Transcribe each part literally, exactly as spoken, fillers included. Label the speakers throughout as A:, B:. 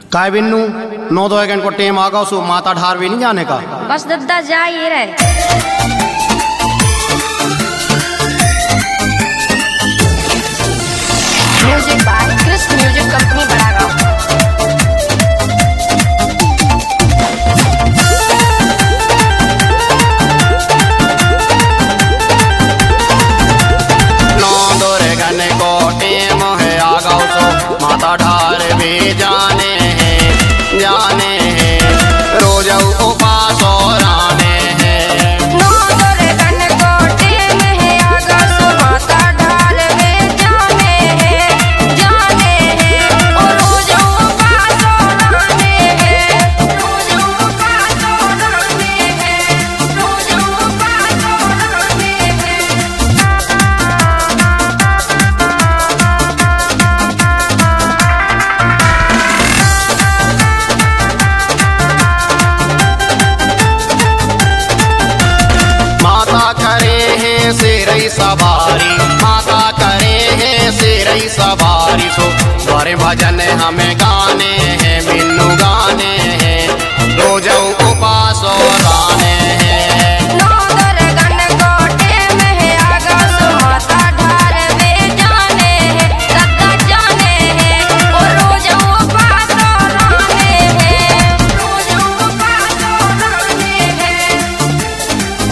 A: काय बिन्नू नौ दो घंटे को टेम आगा सो माता ढार भी नहीं जाने का।
B: बस दद्दा जा ये रहे। Music by Chris music company Badagaon.
A: नौ दो घंटे को टेम है आगा सो माता ढार भी जाने हैं जाने हैं रोज उपास और आने हैं।
B: नौ दो घंटे को टेम है आगा सो माता ढार भी जाने हैं जाने हैं और रोज उपास और आने हैं रोज उपास और आने हैं रोज उपास और आने हैं।
A: माता करे हैं शेरई सवारी माता करे हैं शेरई सवारी सो द्वारे भजन हमें गाने हैं बिन्नू गाने हैं रोज उपास और आने हैं।
B: नौ दरगन कोटे में है आगा सो माता ढार वे जाने हैं दद्दा जाने हैं और रोज उपास और आने हैं रोज उपास और आने हैं।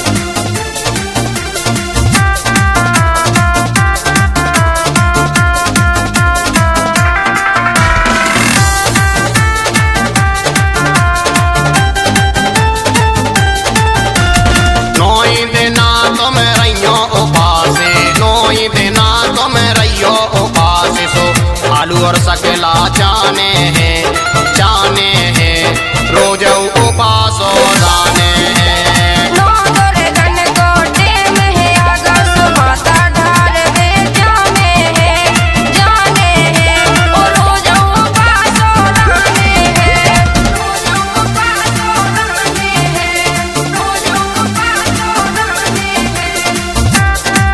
A: नौई दिना तुम रहियो उपासे नौई दिना तुम रहियो उपासे सो आलू और सकला जाने हैं जाने हैं रोज उपास और आने हैं।
B: नौ दरगन कोटे में है आगा सो माता ढार वे जाने हैं जाने हैं और रोज उपास और आने हैं रोज उपास और आने हैं रोज उपास और आने हैं।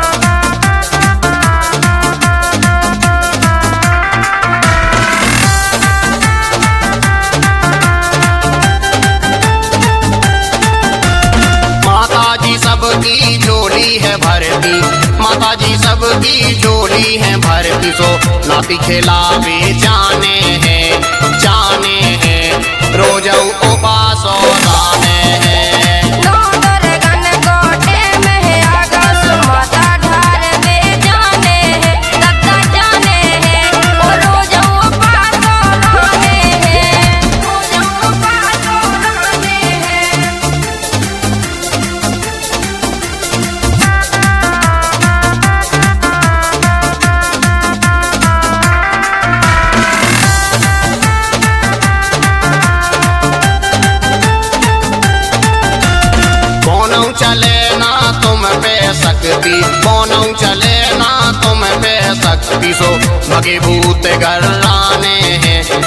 A: माता जी सबकी झोली है भरती माता जी सबकी झोली है भरती सो नाती खेला भी जाने हैं जाने हैं रोज उपास और आने हैं।
B: नौ दरगन कोटे में है आगा सो माता ढार वे जाने हैं दद्दा जाने हैं और रोज उपास और आने हैं रोज उपास और आने हैं।
A: कौन चले ना तुम पे सकती कौन चले ना तुम पे सकती सो भगे भूत घर आने हैं